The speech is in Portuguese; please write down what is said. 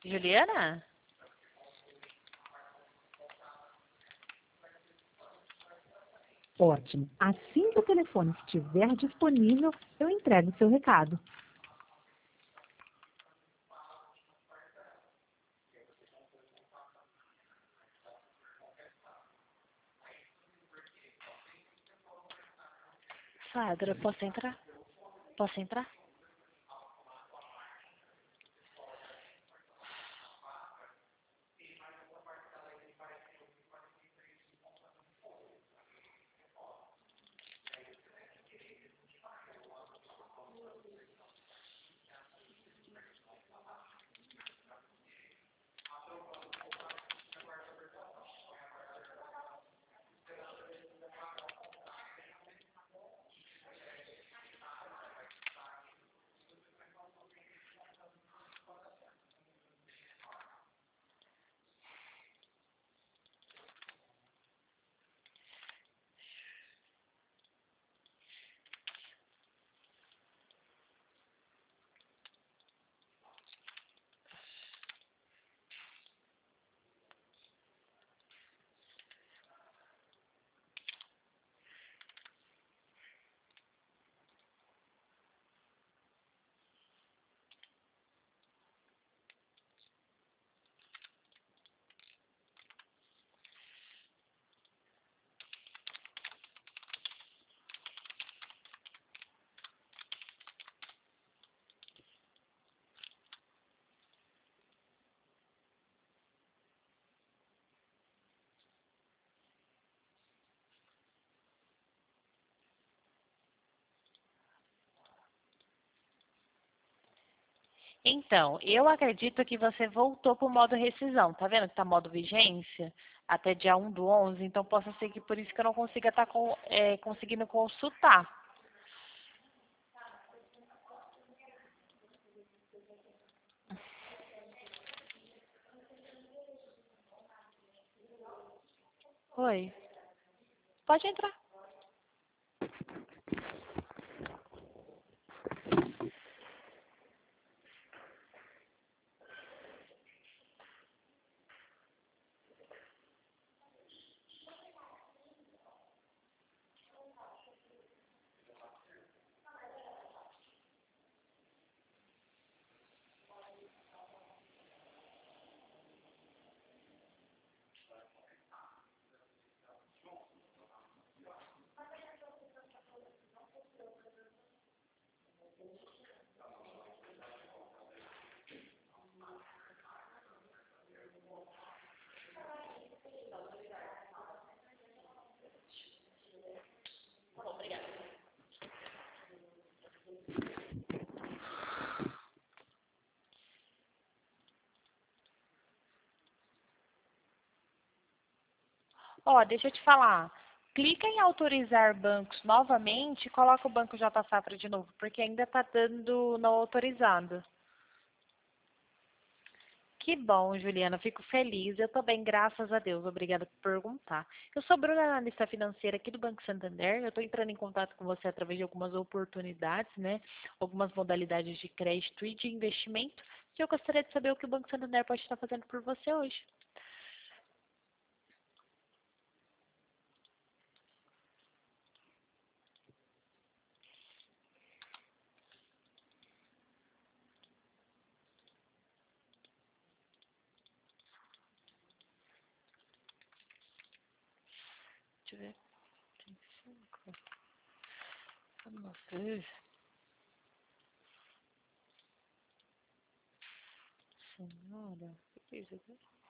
Juliana? Ótimo. Assim que o telefone estiver disponível, eu entrego o seu recado. Sandra, posso entrar? Posso entrar? Então, eu acredito que você voltou para o modo rescisão. Tá vendo que tá modo vigência? Até dia 1/11. Então, possa ser que por isso que eu não consiga estar conseguindo consultar. Oi. Pode entrar. Ó, deixa eu te falar. Clica em autorizar bancos novamente e coloca o banco J Safra de novo, porque ainda tá dando não autorizado. Que bom, Juliana, fico feliz. Eu tô bem, graças a Deus. Obrigada por perguntar. Eu sou Bruna, analista financeira aqui do Banco Santander. Eu estou entrando em contato com você através de algumas oportunidades, né? Algumas modalidades de crédito e de investimento. E eu gostaria de saber o que o Banco Santander pode estar fazendo por você hoje. Deixa eu ver. Tem 5. Vamos ver. Senhora, o que é isso aqui?